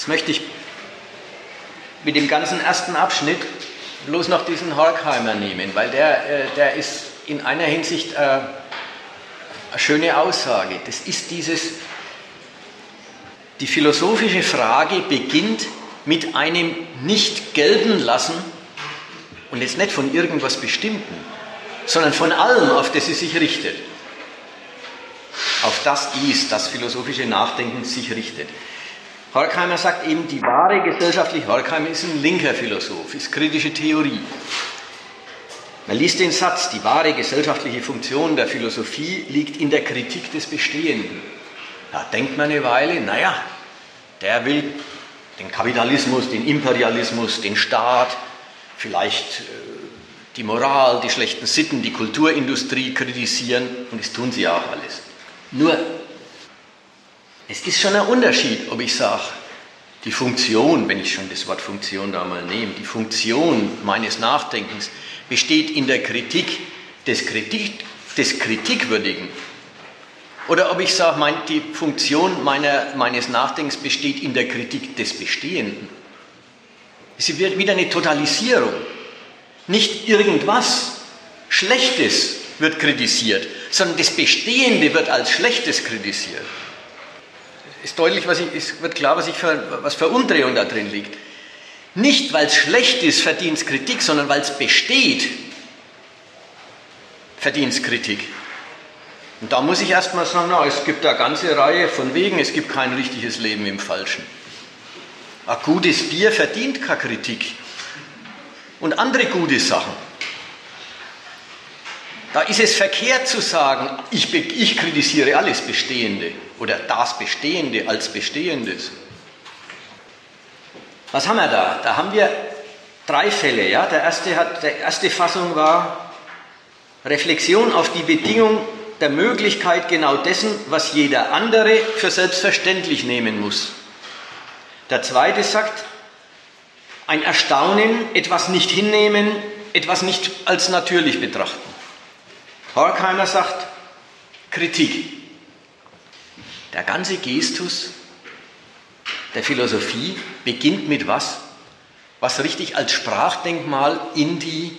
Jetzt möchte ich mit dem ganzen ersten Abschnitt bloß noch diesen Horkheimer nehmen, weil der ist in einer Hinsicht eine schöne Aussage. Das ist die philosophische Frage beginnt mit einem nicht gelten lassen und jetzt nicht von irgendwas Bestimmten, sondern von allem, auf das sie sich richtet. Auf das philosophische Nachdenken sich richtet. Horkheimer sagt eben, die wahre gesellschaftliche, Horkheimer ist ein linker Philosoph, ist kritische Theorie. Man liest den Satz, die wahre gesellschaftliche Funktion der Philosophie liegt in der Kritik des Bestehenden. Da denkt man eine Weile, naja, der will den Kapitalismus, den Imperialismus, den Staat, vielleicht die Moral, die schlechten Sitten, die Kulturindustrie kritisieren und das tun sie auch alles. Nur, es ist schon ein Unterschied, ob ich sage, die Funktion, wenn ich schon das Wort Funktion da mal nehme, die Funktion meines Nachdenkens besteht in der Kritik des Kritikwürdigen. Oder ob ich sage, die Funktion meines Nachdenkens besteht in der Kritik des Bestehenden. Es wird wieder eine Totalisierung. Nicht irgendwas Schlechtes wird kritisiert, sondern das Bestehende wird als Schlechtes kritisiert. Ist deutlich, es wird klar, was für Umdrehung da drin liegt. Nicht, weil es schlecht ist, verdient es Kritik, sondern weil es besteht, verdient es Kritik. Und da muss ich erstmal sagen, es gibt eine ganze Reihe von Wegen, es gibt kein richtiges Leben im Falschen. Ein gutes Bier verdient keine Kritik. Und andere gute Sachen. Da ist es verkehrt zu sagen, ich kritisiere alles Bestehende oder das Bestehende als Bestehendes. Was haben wir da? Da haben wir 3 Fälle. Ja? Der erste Fassung war Reflexion auf die Bedingung der Möglichkeit genau dessen, was jeder andere für selbstverständlich nehmen muss. Der zweite sagt, ein Erstaunen, etwas nicht hinnehmen, etwas nicht als natürlich betrachten. Horkheimer sagt, Kritik. Der ganze Gestus der Philosophie beginnt mit was richtig als Sprachdenkmal in die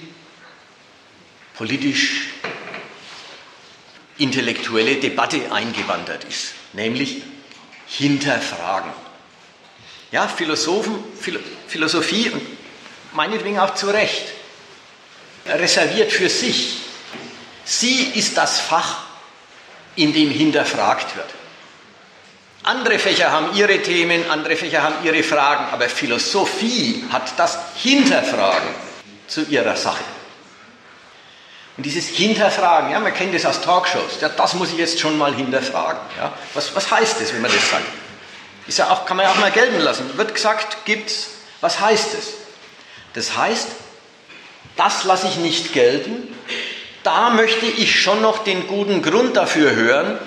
politisch-intellektuelle Debatte eingewandert ist, nämlich hinterfragen. Ja, Philosophie und meinetwegen auch zu Recht reserviert für sich. Sie ist das Fach, in dem hinterfragt wird. Andere Fächer haben ihre Themen, andere Fächer haben ihre Fragen, aber Philosophie hat das Hinterfragen zu ihrer Sache. Und dieses Hinterfragen, ja, man kennt das aus Talkshows, ja, das muss ich jetzt schon mal hinterfragen. Ja. Was heißt das, wenn man das sagt? Ist ja auch, kann man ja auch mal gelten lassen. Wird gesagt, gibt's, was heißt es? Das heißt, das lasse ich nicht gelten, da möchte ich schon noch den guten Grund dafür hören,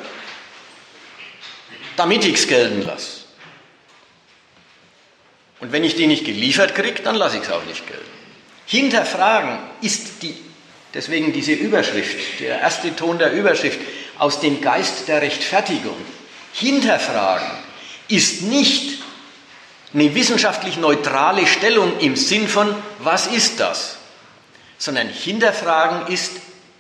damit ich es gelten lasse. Und wenn ich die nicht geliefert kriege, dann lasse ich es auch nicht gelten. Hinterfragen ist deswegen diese Überschrift, der erste Ton der Überschrift, aus dem Geist der Rechtfertigung. Hinterfragen ist nicht eine wissenschaftlich neutrale Stellung im Sinn von, was ist das? Sondern hinterfragen ist,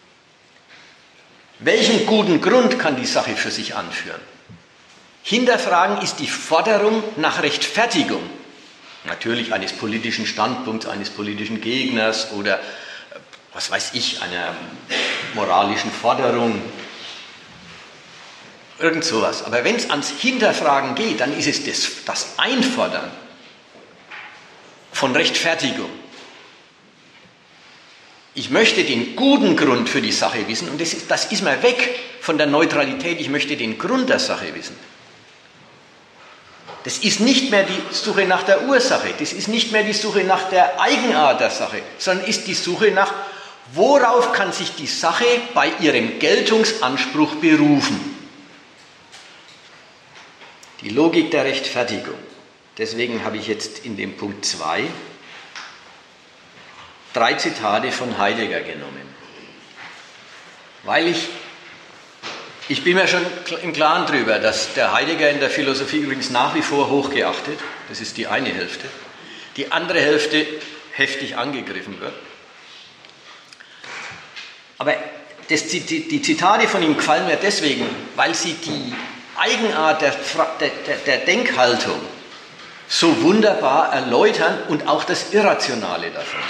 welchen guten Grund kann die Sache für sich anführen? Hinterfragen ist die Forderung nach Rechtfertigung. Natürlich eines politischen Standpunkts, eines politischen Gegners oder, was weiß ich, einer moralischen Forderung. Irgend sowas. Aber wenn es ans Hinterfragen geht, dann ist es das Einfordern von Rechtfertigung. Ich möchte den guten Grund für die Sache wissen und das ist mal weg von der Neutralität, ich möchte den Grund der Sache wissen. Das ist nicht mehr die Suche nach der Ursache, das ist nicht mehr die Suche nach der Eigenart der Sache, sondern ist die Suche nach, worauf kann sich die Sache bei ihrem Geltungsanspruch berufen. Die Logik der Rechtfertigung. Deswegen habe ich jetzt in dem Punkt 2 3 Zitate von Heidegger genommen. Weil ich Ich bin mir schon im Klaren darüber, dass der Heidegger in der Philosophie übrigens nach wie vor hochgeachtet, das ist die eine Hälfte, die andere Hälfte heftig angegriffen wird. Aber die Zitate von ihm gefallen mir deswegen, weil sie die Eigenart der Denkhaltung so wunderbar erläutern und auch das Irrationale davon.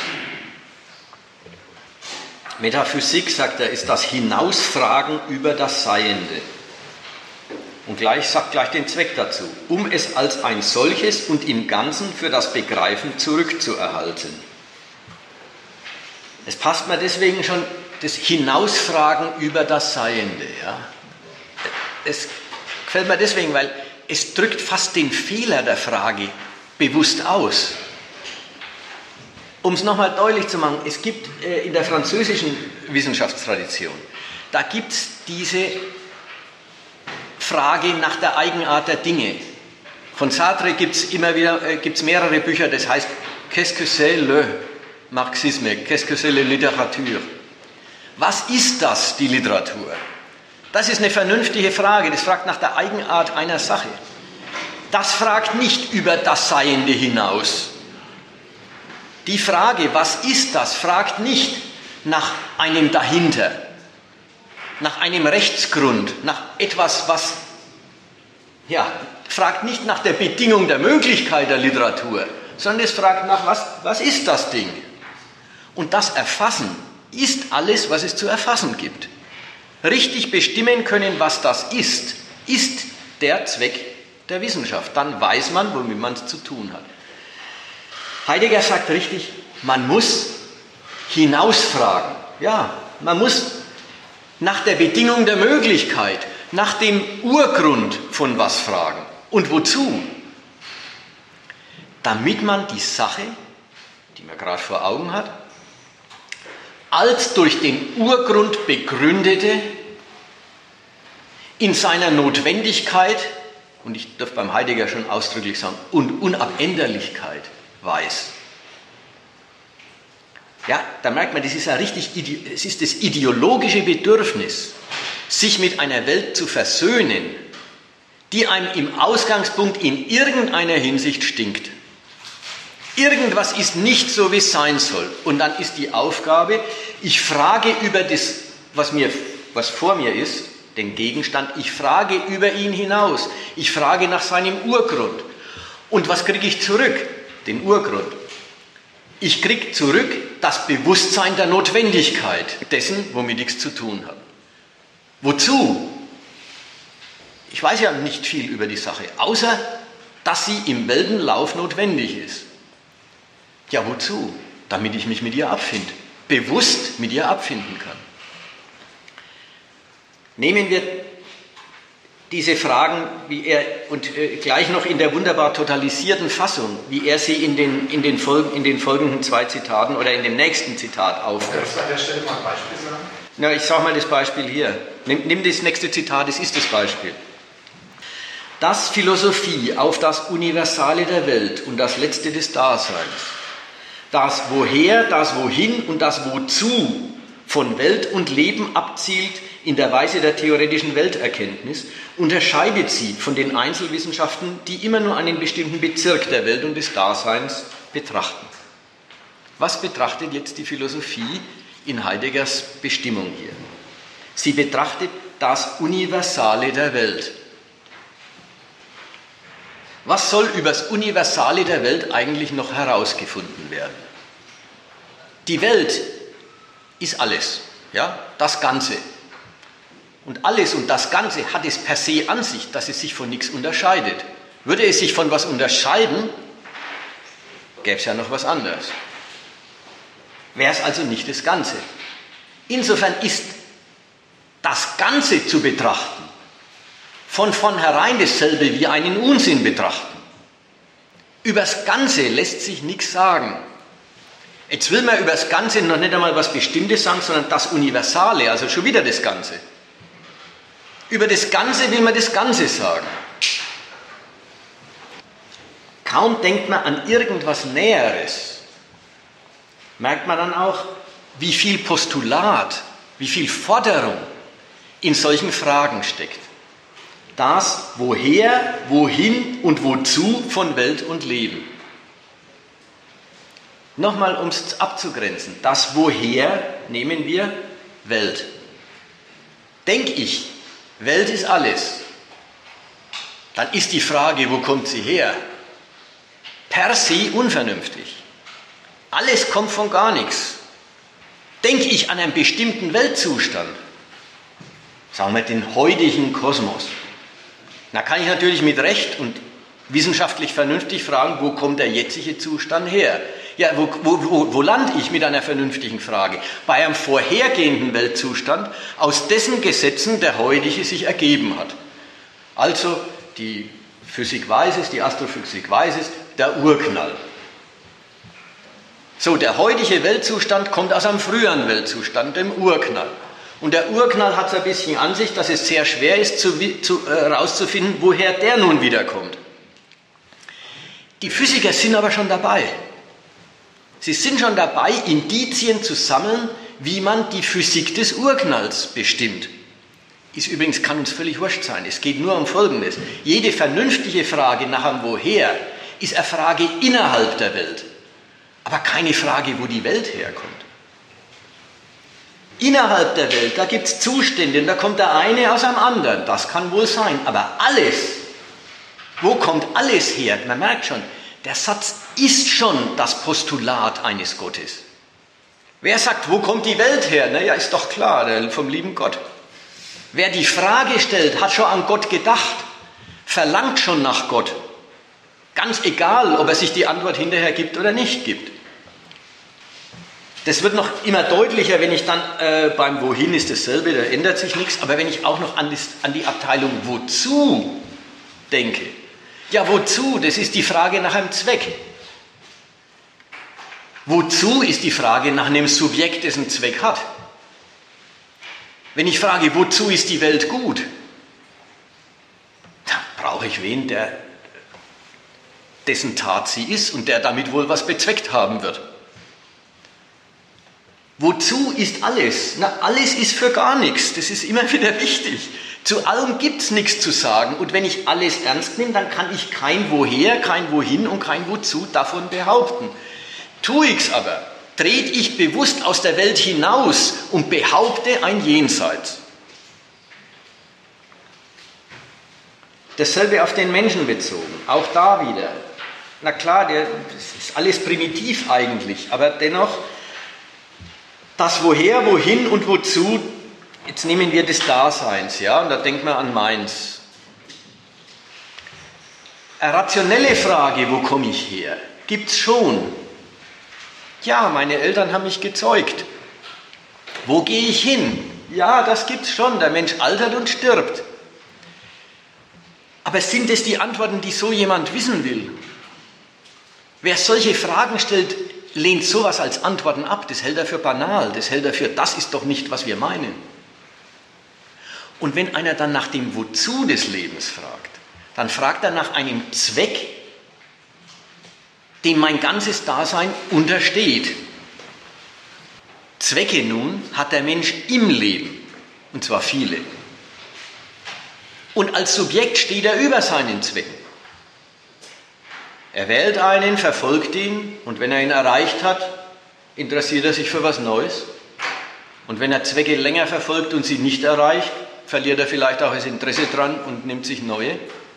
Metaphysik, sagt er, ist das Hinausfragen über das Seiende. Und sagt gleich den Zweck dazu, um es als ein solches und im Ganzen für das Begreifen zurückzuerhalten. Es passt mir deswegen schon das Hinausfragen über das Seiende. Ja? Es gefällt mir deswegen, weil es drückt fast den Fehler der Frage bewusst aus. Um es nochmal deutlich zu machen, es gibt in der französischen Wissenschaftstradition, da gibt es diese Frage nach der Eigenart der Dinge. Von Sartre gibt es mehrere Bücher, das heißt Qu'est-ce que c'est le Marxisme, qu'est-ce que c'est la littérature? Was ist das, die Literatur? Das ist eine vernünftige Frage, das fragt nach der Eigenart einer Sache. Das fragt nicht über das Seiende hinaus. Die Frage, was ist das, fragt nicht nach einem dahinter, nach einem Rechtsgrund, nach etwas, fragt nicht nach der Bedingung der Möglichkeit der Literatur, sondern es fragt nach, was ist das Ding? Und das Erfassen ist alles, was es zu erfassen gibt. Richtig bestimmen können, was das ist der Zweck der Wissenschaft. Dann weiß man, womit man es zu tun hat. Heidegger sagt richtig, man muss hinausfragen. Ja, man muss nach der Bedingung der Möglichkeit, nach dem Urgrund von was fragen. Und wozu? Damit man die Sache, die man gerade vor Augen hat, als durch den Urgrund begründete, in seiner Notwendigkeit, und ich darf beim Heidegger schon ausdrücklich sagen, und Unabänderlichkeit weiß. Ja, da merkt man, das ist es ist das ideologische Bedürfnis, sich mit einer Welt zu versöhnen, die einem im Ausgangspunkt in irgendeiner Hinsicht stinkt. Irgendwas ist nicht so, wie es sein soll. Und dann ist die Aufgabe, ich frage über das, was vor mir ist, den Gegenstand, ich frage über ihn hinaus. Ich frage nach seinem Urgrund. Und was kriege ich zurück? Den Urgrund. Ich kriege zurück das Bewusstsein der Notwendigkeit dessen, womit ich es zu tun habe. Wozu? Ich weiß ja nicht viel über die Sache, außer dass sie im Weltenlauf notwendig ist. Ja, wozu? Damit ich mich mit ihr abfinde, bewusst mit ihr abfinden kann. Nehmen wir diese Fragen, wie er, und gleich noch in der wunderbar totalisierten Fassung, wie er sie in den folgenden zwei Zitaten oder in dem nächsten Zitat aufgreift. Kannst du an der Stelle mal ein Beispiel sagen? Na, ich sage mal das Beispiel hier. Nimm das nächste Zitat, das ist das Beispiel. Dass Philosophie auf das Universale der Welt und das Letzte des Daseins, das Woher, das Wohin und das Wozu von Welt und Leben abzielt in der Weise der theoretischen Welterkenntnis, unterscheidet sie von den Einzelwissenschaften, die immer nur einen bestimmten Bezirk der Welt und des Daseins betrachten. Was betrachtet jetzt die Philosophie in Heideggers Bestimmung hier? Sie betrachtet das Universale der Welt. Was soll über das Universale der Welt eigentlich noch herausgefunden werden? Die Welt ist alles, ja, das Ganze. Und alles und das Ganze hat es per se an sich, dass es sich von nichts unterscheidet. Würde es sich von was unterscheiden, gäbe es ja noch was anderes. Wäre es also nicht das Ganze. Insofern ist das Ganze zu betrachten von vornherein dasselbe wie einen Unsinn betrachten. Über das Ganze lässt sich nichts sagen. Jetzt will man über das Ganze noch nicht einmal was Bestimmtes sagen, sondern das Universale, also schon wieder das Ganze. Über das Ganze will man das Ganze sagen. Kaum denkt man an irgendwas Näheres, merkt man dann auch, wie viel Postulat, wie viel Forderung in solchen Fragen steckt. Das Woher, Wohin und Wozu von Welt und Leben. Nochmal, um es abzugrenzen. Das Woher nehmen wir Welt. Denke ich, Welt ist alles, dann ist die Frage, wo kommt sie her? Per se unvernünftig. Alles kommt von gar nichts. Denke ich an einen bestimmten Weltzustand, sagen wir den heutigen Kosmos, da kann ich natürlich mit Recht und wissenschaftlich vernünftig fragen, wo kommt der jetzige Zustand her? Ja, wo lande ich mit einer vernünftigen Frage? Bei einem vorhergehenden Weltzustand, aus dessen Gesetzen der heutige sich ergeben hat. Also die Physik weiß es, die Astrophysik weiß es, der Urknall. So, der heutige Weltzustand kommt aus einem früheren Weltzustand, dem Urknall. Und der Urknall hat es ein bisschen an sich, dass es sehr schwer ist, herauszufinden, woher der nun wiederkommt. Die Physiker sind aber schon dabei. Sie sind schon dabei, Indizien zu sammeln, wie man die Physik des Urknalls bestimmt. Ist übrigens, kann uns völlig wurscht sein. Es geht nur um Folgendes. Jede vernünftige Frage nach einem Woher ist eine Frage innerhalb der Welt, aber keine Frage, wo die Welt herkommt. Innerhalb der Welt, da gibt es Zustände und da kommt der eine aus einem anderen. Das kann wohl sein, aber alles, wo kommt alles her? Man merkt schon, der Satz ist schon das Postulat eines Gottes. Wer sagt, wo kommt die Welt her? Naja, ist doch klar, vom lieben Gott. Wer die Frage stellt, hat schon an Gott gedacht, verlangt schon nach Gott. Ganz egal, ob er sich die Antwort hinterher gibt oder nicht gibt. Das wird noch immer deutlicher, wenn ich dann beim Wohin ist dasselbe, da ändert sich nichts, aber wenn ich auch noch an die Abteilung Wozu denke. Ja, wozu? Das ist die Frage nach einem Zweck. Wozu ist die Frage nach einem Subjekt, das einen Zweck hat. Wenn ich frage, wozu ist die Welt gut, dann brauche ich wen, dessen Tat sie ist und der damit wohl was bezweckt haben wird. Wozu ist alles? Na, alles ist für gar nichts. Das ist immer wieder wichtig. Zu allem gibt es nichts zu sagen. Und wenn ich alles ernst nehme, dann kann ich kein Woher, kein Wohin und kein Wozu davon behaupten. Tue ich es aber, trete ich bewusst aus der Welt hinaus und behaupte ein Jenseits. Dasselbe auf den Menschen bezogen. Auch da wieder. Na klar, das ist alles primitiv eigentlich, aber dennoch, das Woher, Wohin und Wozu, jetzt nehmen wir des Daseins, ja, und da denkt man an meins. Eine rationelle Frage, wo komme ich her, gibt es schon. Ja, meine Eltern haben mich gezeugt. Wo gehe ich hin? Ja, das gibt es schon, der Mensch altert und stirbt. Aber sind es die Antworten, die so jemand wissen will? Wer solche Fragen stellt, lehnt sowas als Antworten ab. Das hält er für banal, das hält er für, das ist doch nicht, was wir meinen. Und wenn einer dann nach dem Wozu des Lebens fragt, dann fragt er nach einem Zweck, dem mein ganzes Dasein untersteht. Zwecke nun hat der Mensch im Leben, und zwar viele. Und als Subjekt steht er über seinen Zwecken. Er wählt einen, verfolgt ihn und wenn er ihn erreicht hat, interessiert er sich für was Neues. Und wenn er Zwecke länger verfolgt und sie nicht erreicht, verliert er vielleicht auch das Interesse dran und nimmt sich neue.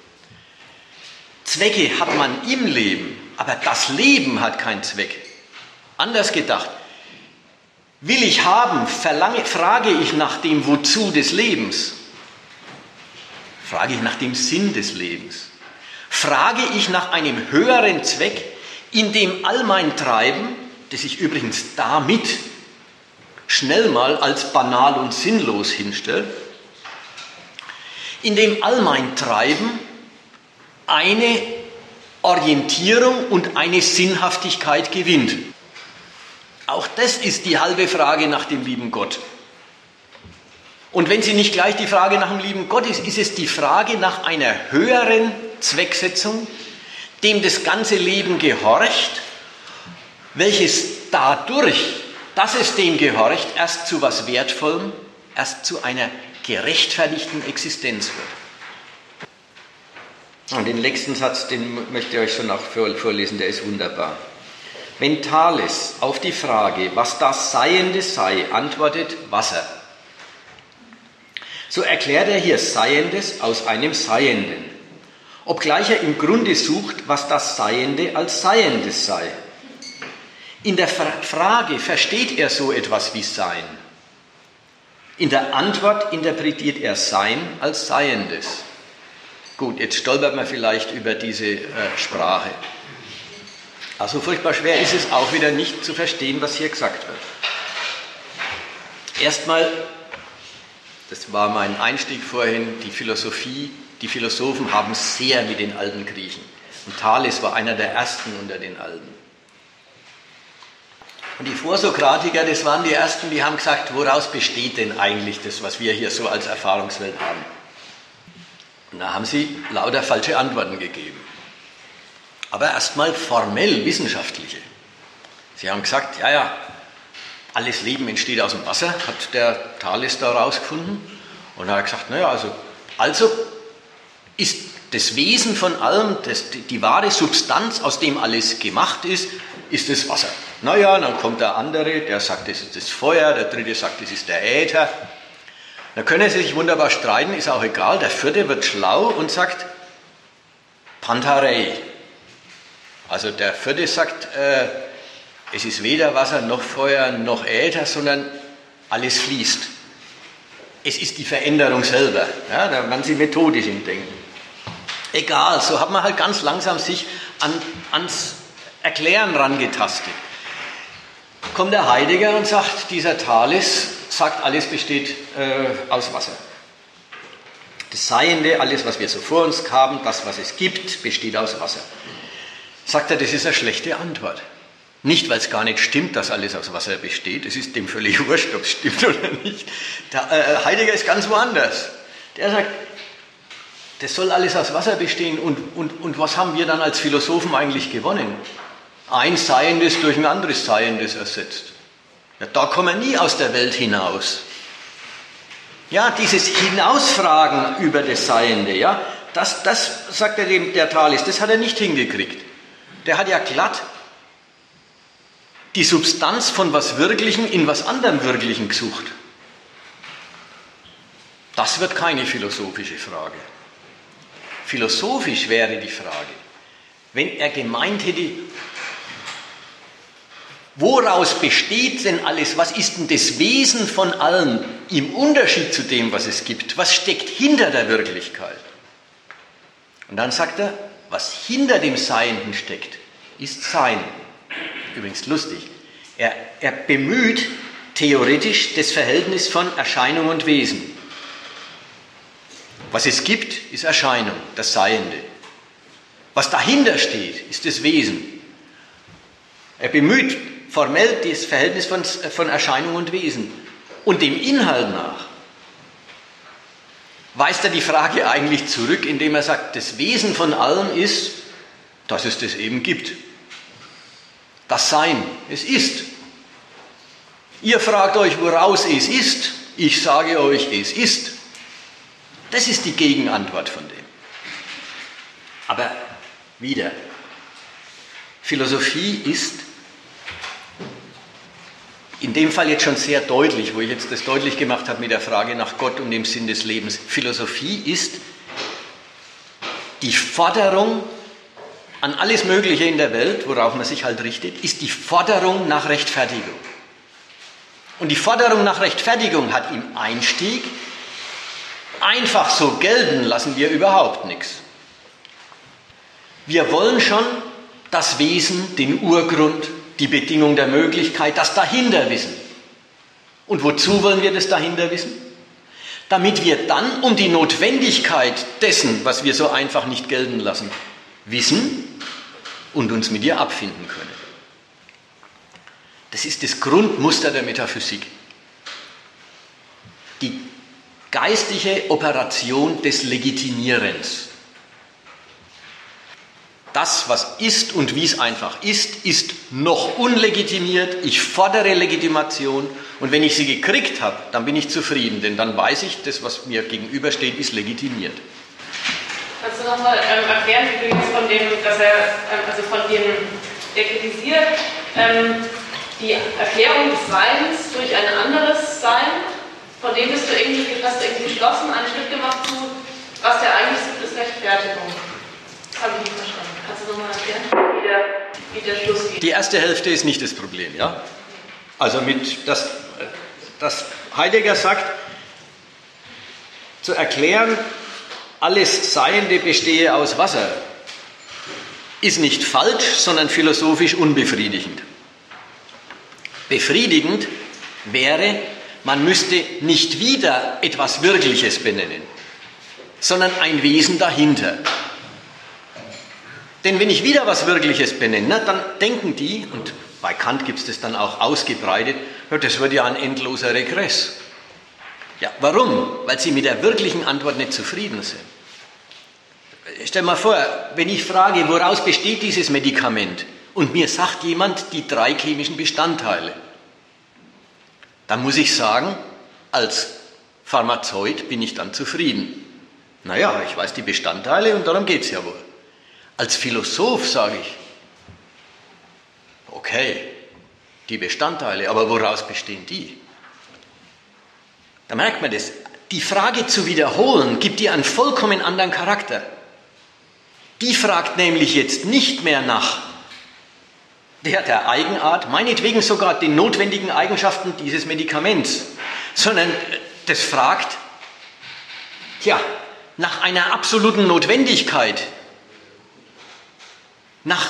Zwecke hat man im Leben, aber das Leben hat keinen Zweck. Anders gedacht, will ich haben, frage ich nach dem Wozu des Lebens, frage ich nach dem Sinn des Lebens. Frage ich nach einem höheren Zweck, in dem all mein Treiben, das ich übrigens damit schnell mal als banal und sinnlos hinstelle, in dem all mein Treiben eine Orientierung und eine Sinnhaftigkeit gewinnt. Auch das ist die halbe Frage nach dem lieben Gott. Und wenn sie nicht gleich die Frage nach dem lieben Gott ist, ist es die Frage nach einer höheren Zwecksetzung, dem das ganze Leben gehorcht, welches dadurch, dass es dem gehorcht, erst zu was Wertvollem, erst zu einer gerechtfertigten Existenz wird. Und den nächsten Satz, den möchte ich euch schon auch vorlesen, der ist wunderbar. Wenn Thales auf die Frage, was das Seiende sei, antwortet Wasser, so erklärt er hier Seiendes aus einem Seienden, obgleich er im Grunde sucht, was das Seiende als Seiendes sei. In der Frage versteht er so etwas wie Sein. In der Antwort interpretiert er Sein als Seiendes. Gut, jetzt stolpert man vielleicht über diese Sprache. Also furchtbar schwer ist es auch wieder nicht zu verstehen, was hier gesagt wird. Erstmal, das war mein Einstieg vorhin, die Philosophie. Die Philosophen haben sehr mit den alten Griechen. Und Thales war einer der ersten unter den Alten. Und die Vorsokratiker, das waren die ersten, die haben gesagt, woraus besteht denn eigentlich das, was wir hier so als Erfahrungswelt haben? Und da haben sie lauter falsche Antworten gegeben. Aber erstmal formell wissenschaftliche. Sie haben gesagt, ja, alles Leben entsteht aus dem Wasser, hat der Thales da rausgefunden. Und er hat gesagt, also ist das Wesen von allem, die wahre Substanz, aus dem alles gemacht ist das Wasser. Dann kommt der andere, der sagt, das ist das Feuer, der dritte sagt, das ist der Äther. Da können sie sich wunderbar streiten, ist auch egal. Der vierte wird schlau und sagt Pantarei. Also der vierte sagt, es ist weder Wasser noch Feuer noch Äther, sondern alles fließt. Es ist die Veränderung selber. Ja, da werden sie methodisch im Denken. Egal, so hat man halt ganz langsam sich ans Erklären rangetastet. Kommt der Heidegger und sagt, dieser Thales sagt, alles besteht aus Wasser. Das Seiende, alles, was wir so vor uns haben, das, was es gibt, besteht aus Wasser. Sagt er, das ist eine schlechte Antwort. Nicht, weil es gar nicht stimmt, dass alles aus Wasser besteht. Es ist dem völlig wurscht, ob es stimmt oder nicht. Der Heidegger ist ganz woanders. Der sagt, das soll alles aus Wasser bestehen. Und was haben wir dann als Philosophen eigentlich gewonnen? Ein Seiendes durch ein anderes Seiendes ersetzt. Ja, da kommen wir nie aus der Welt hinaus. Ja, dieses Hinausfragen über das Seiende, ja, das sagt er dem, der Thales, das hat er nicht hingekriegt. Der hat ja glatt die Substanz von was Wirklichem in was anderem Wirklichem gesucht. Das wird keine philosophische Frage. Philosophisch wäre die Frage, wenn er gemeint hätte, woraus besteht denn alles? Was ist denn das Wesen von allem im Unterschied zu dem, was es gibt? Was steckt hinter der Wirklichkeit? Und dann sagt er, was hinter dem Seienden steckt, ist Sein. Übrigens lustig. Er bemüht theoretisch das Verhältnis von Erscheinung und Wesen. Was es gibt, ist Erscheinung, das Seiende. Was dahinter steht, ist das Wesen. Er bemüht formell das Verhältnis von Erscheinung und Wesen. Und dem Inhalt nach weist er die Frage eigentlich zurück, indem er sagt, das Wesen von allem ist, dass es das eben gibt. Das Sein, es ist. Ihr fragt euch, woraus es ist. Ich sage euch, es ist. Das ist die Gegenantwort von dem. Aber wieder, Philosophie ist in dem Fall jetzt schon sehr deutlich, wo ich jetzt das deutlich gemacht habe mit der Frage nach Gott und dem Sinn des Lebens. Philosophie ist die Forderung an alles Mögliche in der Welt, worauf man sich halt richtet, ist die Forderung nach Rechtfertigung. Und die Forderung nach Rechtfertigung hat im Einstieg, einfach so gelten lassen wir überhaupt nichts. Wir wollen schon das Wesen, den Urgrund, die Bedingung der Möglichkeit, das dahinter wissen. Und wozu wollen wir das dahinter wissen? Damit wir dann um die Notwendigkeit dessen, was wir so einfach nicht gelten lassen, wissen und uns mit ihr abfinden können. Das ist das Grundmuster der Metaphysik. Die geistige Operation des Legitimierens. das, was ist und wie es einfach ist, ist noch unlegitimiert. Ich fordere Legitimation und wenn ich sie gekriegt habe, dann bin ich zufrieden, denn dann weiß ich, das, was mir gegenübersteht, ist legitimiert. Kannst du nochmal erklären, wie du jetzt von dem, dass er, also von dem, der kritisiert, die Erklärung des Seins durch ein anderes Sein, von dem hast du irgendwie geschlossen, einen Schritt gemacht zu, was der eigentlich sucht, ist Rechtfertigung. Das habe ich nicht verstanden. Kannst du nochmal erklären, wie der Schluss geht? Die erste Hälfte ist nicht das Problem, ja? Also dass Heidegger sagt, zu erklären, alles Seiende bestehe aus Wasser, ist nicht falsch, sondern philosophisch unbefriedigend. Befriedigend wäre, man müsste nicht wieder etwas Wirkliches benennen, sondern ein Wesen dahinter. Denn wenn ich wieder was Wirkliches benenne, dann denken die, und bei Kant gibt es das dann auch ausgebreitet, das wird ja ein endloser Regress. Ja, warum? Weil sie mit der wirklichen Antwort nicht zufrieden sind. Stell mal vor, wenn ich frage, woraus besteht dieses Medikament, und mir sagt jemand die 3 chemischen Bestandteile, dann muss ich sagen, als Pharmazeut bin ich dann zufrieden. Naja, ich weiß die Bestandteile und darum geht es ja wohl. Als Philosoph sage ich, okay, die Bestandteile, aber woraus bestehen die? Da merkt man das. Die Frage zu wiederholen, gibt ihr einen vollkommen anderen Charakter. Die fragt nämlich jetzt nicht mehr nach der Eigenart, meinetwegen sogar den notwendigen Eigenschaften dieses Medikaments, sondern das fragt, nach einer absoluten Notwendigkeit, nach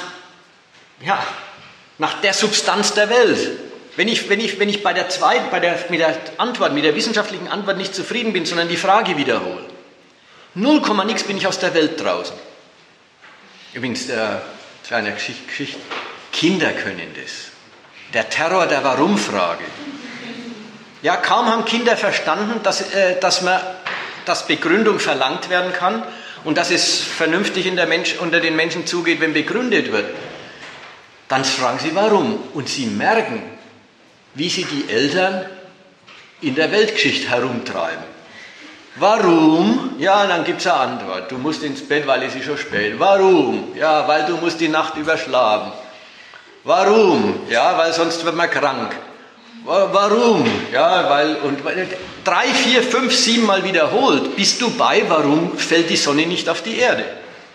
der Substanz der Welt. Wenn ich mit der wissenschaftlichen Antwort nicht zufrieden bin, sondern die Frage wiederhole, 0, nix bin ich aus der Welt draußen. Übrigens, kleine Geschichte, Kinder können das. Der Terror der Warum-Frage. Ja, kaum haben Kinder verstanden, dass Begründung verlangt werden kann und dass es vernünftig unter den Menschen zugeht, wenn begründet wird. Dann fragen sie, warum? Und sie merken, wie sie die Eltern in der Weltgeschichte herumtreiben. Warum? Ja, dann gibt es eine Antwort. Du musst ins Bett, weil es ist schon spät. Warum? Ja, weil du musst die Nacht überschlafen. Warum? Ja, weil sonst wird man krank. Warum? Ja, weil 3, 4, 5, 7 Mal wiederholt, bist du bei, warum fällt die Sonne nicht auf die Erde?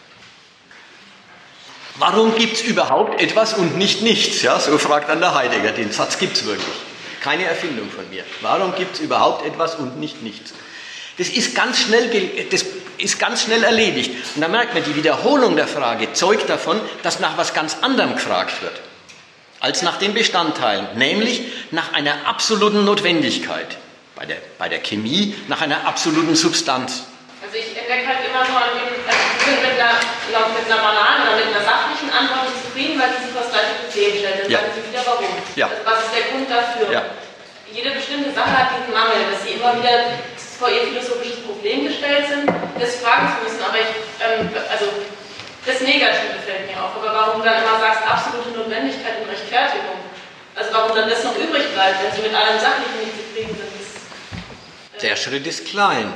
Warum gibt es überhaupt etwas und nicht nichts? Ja, so fragt dann der Heidegger. Den Satz gibt es wirklich. Keine Erfindung von mir. Warum gibt es überhaupt etwas und nicht nichts? Das ist ganz schnell erledigt. Und da merkt man, die Wiederholung der Frage zeugt davon, dass nach was ganz anderem gefragt wird, als nach den Bestandteilen, nämlich nach einer absoluten Notwendigkeit. Bei der Chemie nach einer absoluten Substanz. Also ich entdecke halt immer nur mit einer banalen oder mit einer sachlichen Antwort nicht zufrieden, weil sie sich das gleiche Problem stellt. Dann sagen sie wieder, warum. Ja. Also was ist der Grund dafür? Ja. Jede bestimmte Sache hat diesen Mangel, dass sie immer wieder vor ihr philosophisches Problem gestellt sind, das fragen zu müssen. Aber das Negative fällt mir auf. Aber warum du dann immer sagst, absolute Notwendigkeit und Rechtfertigung? Also warum dann das noch übrig bleibt, wenn sie mit allem Sachlichen nicht zufrieden sind? Der Schritt ist klein.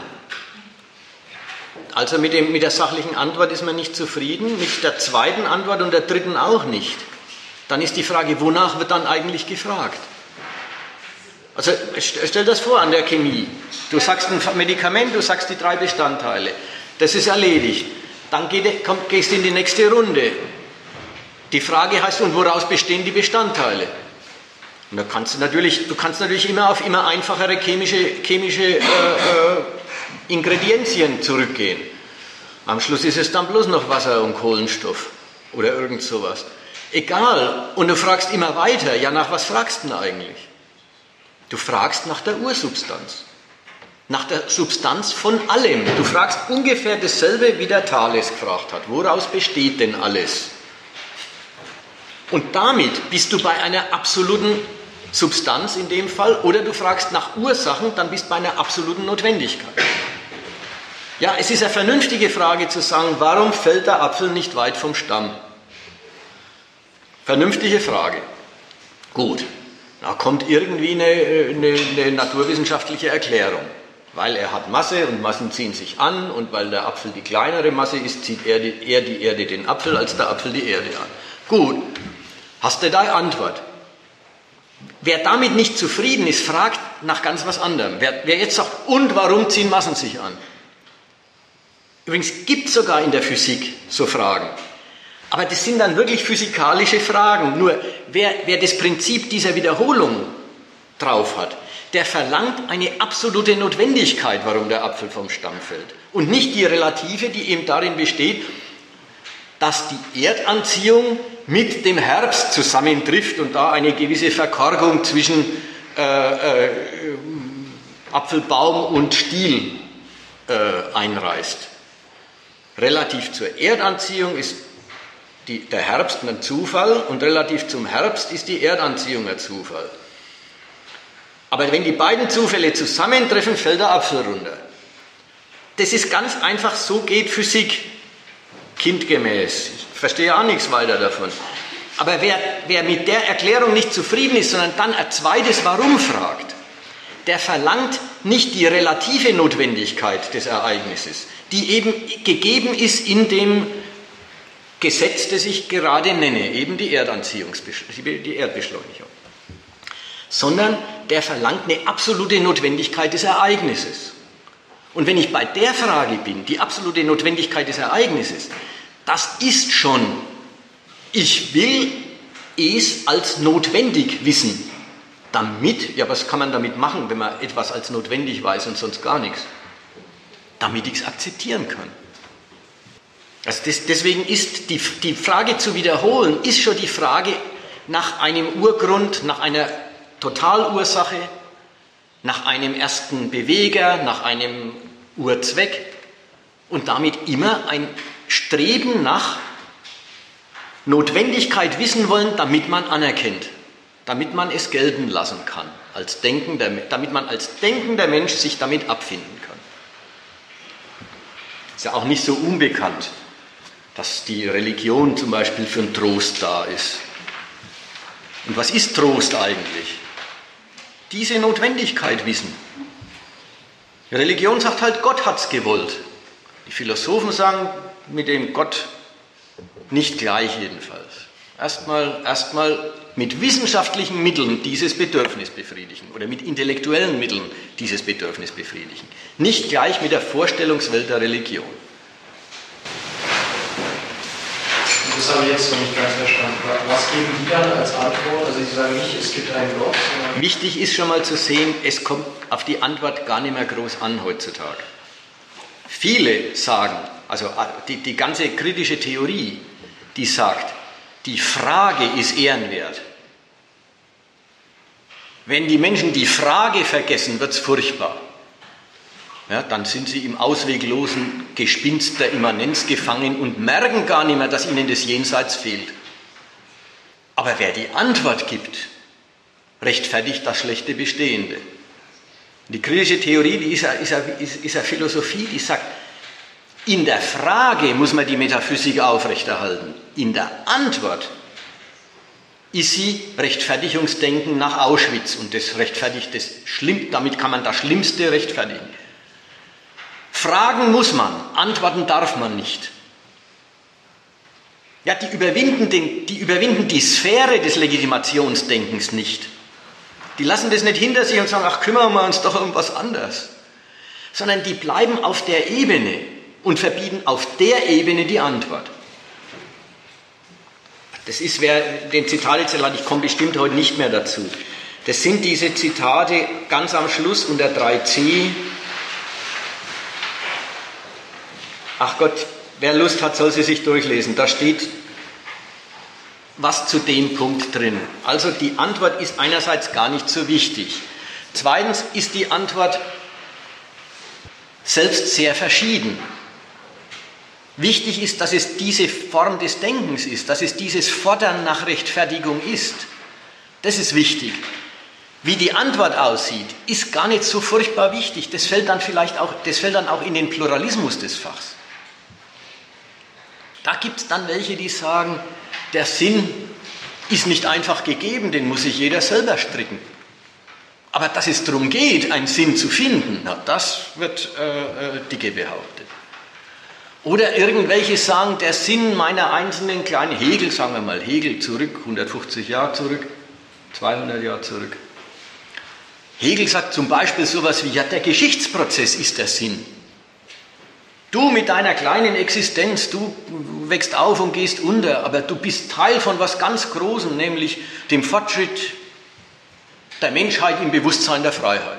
Also mit der sachlichen Antwort ist man nicht zufrieden, mit der zweiten Antwort und der dritten auch nicht. Dann ist die Frage, wonach wird dann eigentlich gefragt? Also stell das vor an der Chemie. Du sagst ein Medikament, du sagst die 3 Bestandteile. Das ist erledigt. Dann gehst du in die nächste Runde. Die Frage heißt, und woraus bestehen die Bestandteile? Und da kannst du natürlich immer auf immer einfachere chemische Ingredienzien zurückgehen. Am Schluss ist es dann bloß noch Wasser und Kohlenstoff oder irgend sowas. Egal. Und du fragst immer weiter. Ja, nach was fragst du denn eigentlich? Du fragst nach der Ursubstanz. Nach der Substanz von allem. Du fragst ungefähr dasselbe, wie der Thales gefragt hat. Woraus besteht denn alles? Und damit bist du bei einer absoluten Substanz in dem Fall, oder du fragst nach Ursachen, dann bist du bei einer absoluten Notwendigkeit. Ja, es ist eine vernünftige Frage zu sagen, warum fällt der Apfel nicht weit vom Stamm? Vernünftige Frage. Gut, da kommt irgendwie eine naturwissenschaftliche Erklärung. Weil er hat Masse und Massen ziehen sich an und weil der Apfel die kleinere Masse ist, zieht eher die Erde den Apfel als der Apfel die Erde an. Gut, hast du da Antwort? Wer damit nicht zufrieden ist, fragt nach ganz was anderem. Wer jetzt sagt, und warum ziehen Massen sich an? Übrigens gibt es sogar in der Physik so Fragen. Aber das sind dann wirklich physikalische Fragen. Nur wer das Prinzip dieser Wiederholung drauf hat, der verlangt eine absolute Notwendigkeit, warum der Apfel vom Stamm fällt. Und nicht die relative, die eben darin besteht, dass die Erdanziehung mit dem Herbst zusammentrifft und da eine gewisse Verkorkung zwischen Apfelbaum und Stiel einreißt. Relativ zur Erdanziehung ist der Herbst ein Zufall und relativ zum Herbst ist die Erdanziehung ein Zufall. Aber wenn die beiden Zufälle zusammentreffen, fällt der Apfel runter. Das ist ganz einfach, so geht Physik kindgemäß. Ich verstehe auch nichts weiter davon. Aber wer mit der Erklärung nicht zufrieden ist, sondern dann ein zweites Warum fragt, der verlangt nicht die relative Notwendigkeit des Ereignisses, die eben gegeben ist in dem Gesetz, das ich gerade nenne, eben die Erdbeschleunigung. Sondern der verlangt eine absolute Notwendigkeit des Ereignisses. Und wenn ich bei der Frage bin, die absolute Notwendigkeit des Ereignisses, das ist schon, ich will es als notwendig wissen. Damit, ja, was kann man damit machen, wenn man etwas als notwendig weiß und sonst gar nichts? Damit ich es akzeptieren kann. Also deswegen ist die Frage zu wiederholen, ist schon die Frage nach einem Urgrund, nach einer Totalursache, nach einem ersten Beweger, nach einem Urzweck und damit immer ein Streben nach Notwendigkeit wissen wollen, damit man anerkennt, damit man es gelten lassen kann, damit man als denkender Mensch sich damit abfinden kann. Ist ja auch nicht so unbekannt, dass die Religion zum Beispiel für einen Trost da ist. Und was ist Trost eigentlich? Diese Notwendigkeit wissen. Die Religion sagt halt, Gott hat's gewollt. Die Philosophen sagen, mit dem Gott nicht gleich jedenfalls. Erstmal mit wissenschaftlichen Mitteln dieses Bedürfnis befriedigen oder mit intellektuellen Mitteln dieses Bedürfnis befriedigen. Nicht gleich mit der Vorstellungswelt der Religion. Das habe ich jetzt noch nicht ganz verstanden. Was geben die dann als Antwort? Also Sie sagen nicht, es gibt einen Gott. Wichtig ist schon mal zu sehen, es kommt auf die Antwort gar nicht mehr groß an heutzutage. Viele sagen, also die ganze kritische Theorie, die sagt, die Frage ist ehrenwert. Wenn die Menschen die Frage vergessen, wird es furchtbar. Ja, dann sind sie im ausweglosen Gespinst der Immanenz gefangen und merken gar nicht mehr, dass ihnen das Jenseits fehlt. Aber wer die Antwort gibt, rechtfertigt das schlechte Bestehende. Die kritische Theorie, die ist eine Philosophie, die sagt, in der Frage muss man die Metaphysik aufrechterhalten. In der Antwort ist sie Rechtfertigungsdenken nach Auschwitz und das rechtfertigt damit kann man das Schlimmste rechtfertigen. Fragen muss man, antworten darf man nicht. Ja, die überwinden die Sphäre des Legitimationsdenkens nicht. Die lassen das nicht hinter sich und sagen, ach, kümmern wir uns doch um was anderes. Sondern die bleiben auf der Ebene und verbieten auf der Ebene die Antwort. Das ist, wer den Zitat jetzt hat, ich komme bestimmt heute nicht mehr dazu. Das sind diese Zitate ganz am Schluss unter 3c. Ach Gott, wer Lust hat, soll sie sich durchlesen. Da steht was zu dem Punkt drin. Also die Antwort ist einerseits gar nicht so wichtig. Zweitens ist die Antwort selbst sehr verschieden. Wichtig ist, dass es diese Form des Denkens ist, dass es dieses Fordern nach Rechtfertigung ist. Das ist wichtig. Wie die Antwort aussieht, ist gar nicht so furchtbar wichtig. Das fällt dann auch in den Pluralismus des Fachs. Da gibt es dann welche, die sagen, der Sinn ist nicht einfach gegeben, den muss sich jeder selber stricken. Aber dass es darum geht, einen Sinn zu finden, na, das wird dicke behauptet. Oder irgendwelche sagen, der Sinn meiner einzelnen kleinen Hegel, sagen wir mal Hegel zurück, 150 Jahre zurück, 200 Jahre zurück. Hegel sagt zum Beispiel sowas wie, ja, der Geschichtsprozess ist der Sinn. Du mit deiner kleinen Existenz, du wächst auf und gehst unter, aber du bist Teil von was ganz Großem, nämlich dem Fortschritt der Menschheit im Bewusstsein der Freiheit.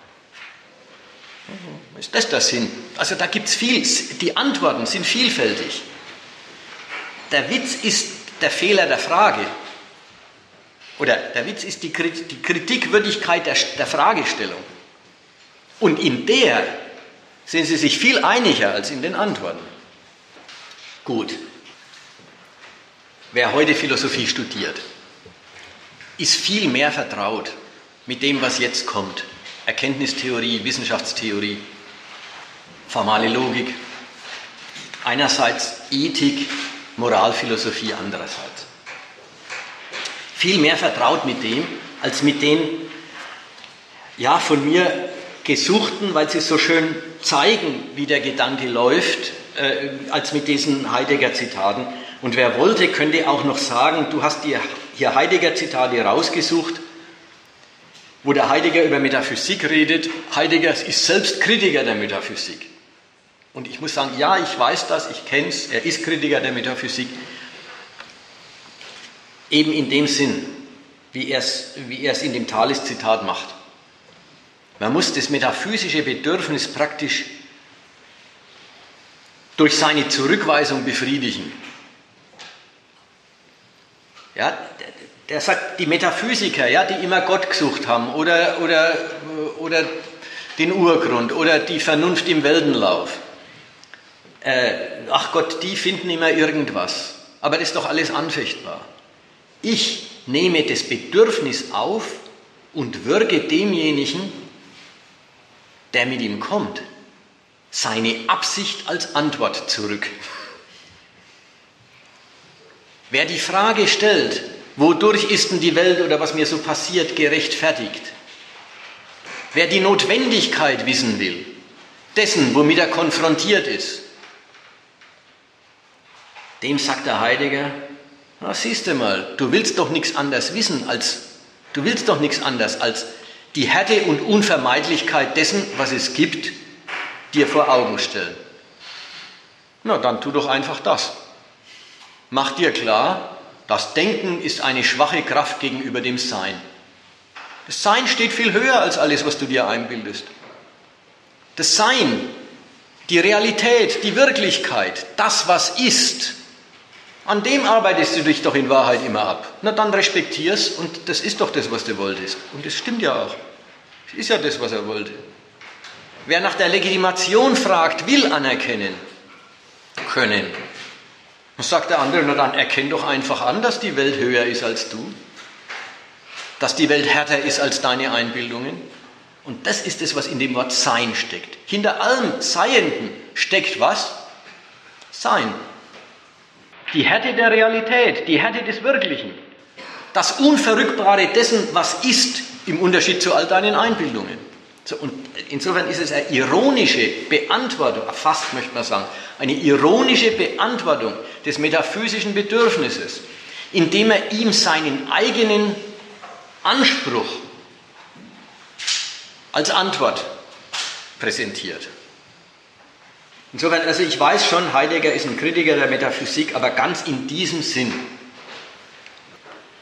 Ist das der Sinn? Also da gibt es viel, die Antworten sind vielfältig. Der Witz ist der Fehler der Frage. Oder der Witz ist die Kritikwürdigkeit der Fragestellung. Und in der sind sie sich viel einiger als in den Antworten. Gut. Wer heute Philosophie studiert, ist viel mehr vertraut mit dem, was jetzt kommt. Erkenntnistheorie, Wissenschaftstheorie, formale Logik. Einerseits Ethik, Moralphilosophie andererseits. Viel mehr vertraut mit dem, als mit den, ja, von mir gesuchten, weil sie so schön zeigen, wie der Gedanke läuft, als mit diesen Heidegger-Zitaten. Und wer wollte, könnte auch noch sagen, du hast dir hier Heidegger-Zitate rausgesucht, wo der Heidegger über Metaphysik redet. Heidegger ist selbst Kritiker der Metaphysik. Und ich muss sagen, ja, ich weiß das, ich kenne es, er ist Kritiker der Metaphysik. Eben in dem Sinn, wie er es in dem Thales-Zitat macht. Man muss das metaphysische Bedürfnis praktisch durch seine Zurückweisung befriedigen. Ja, der sagt, die Metaphysiker, ja, die immer Gott gesucht haben oder den Urgrund oder die Vernunft im Weltenlauf. Ach Gott, die finden immer irgendwas. Aber das ist doch alles anfechtbar. Ich nehme das Bedürfnis auf und würge demjenigen, der mit ihm kommt, seine Absicht als Antwort zurück. Wer die Frage stellt, wodurch ist denn die Welt oder was mir so passiert, gerechtfertigt? Wer die Notwendigkeit wissen will, dessen, womit er konfrontiert ist, dem sagt der Heidegger, na, siehst du mal, du willst doch nichts anderes wissen, als die Härte und Unvermeidlichkeit dessen, was es gibt, dir vor Augen stellen. Na, dann tu doch einfach das. Mach dir klar, das Denken ist eine schwache Kraft gegenüber dem Sein. Das Sein steht viel höher als alles, was du dir einbildest. Das Sein, die Realität, die Wirklichkeit, das, was ist, an dem arbeitest du dich doch in Wahrheit immer ab. Na, dann respektier's und das ist doch das, was du wolltest. Und das stimmt ja auch. Das ist ja das, was er wollte. Wer nach der Legitimation fragt, will anerkennen können. Und sagt der andere, na dann erkenn doch einfach an, dass die Welt höher ist als du. Dass die Welt härter ist als deine Einbildungen. Und das ist es, was in dem Wort Sein steckt. Hinter allem Seienden steckt was? Sein. Die Härte der Realität, die Härte des Wirklichen. Das Unverrückbare dessen, was ist, im Unterschied zu all deinen Einbildungen. So, und insofern ist es eine ironische Beantwortung, fast möchte man sagen, eine ironische Beantwortung des metaphysischen Bedürfnisses, indem er ihm seinen eigenen Anspruch als Antwort präsentiert. Insofern, also ich weiß schon, Heidegger ist ein Kritiker der Metaphysik, aber ganz in diesem Sinn.